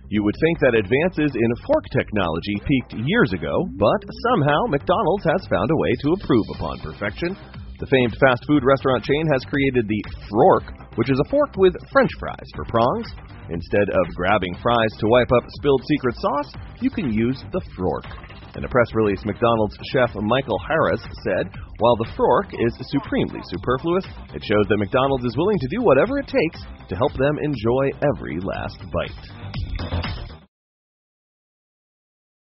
You would think that advances in fork technology peaked years ago, but somehow McDonald's has found a way to improve upon perfection. The famed fast food restaurant chain has created the Frork, which is a fork with French fries for prongs. Instead of grabbing fries to wipe up spilled secret sauce, you can use the Frork. In a press release, McDonald's chef Michael Harris said, "While the Frork is supremely superfluous, it shows that McDonald's is willing to do whatever it takes to help them enjoy every last bite."